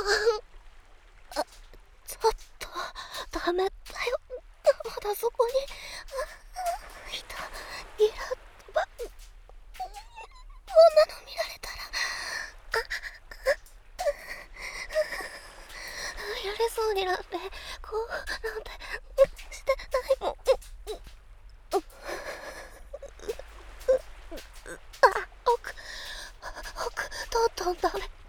あ、ちょっとダメだよ。まだそこにいらば、こんなの見られたらやれそうになってこうなんてしてないもん。奥とうとうダメ。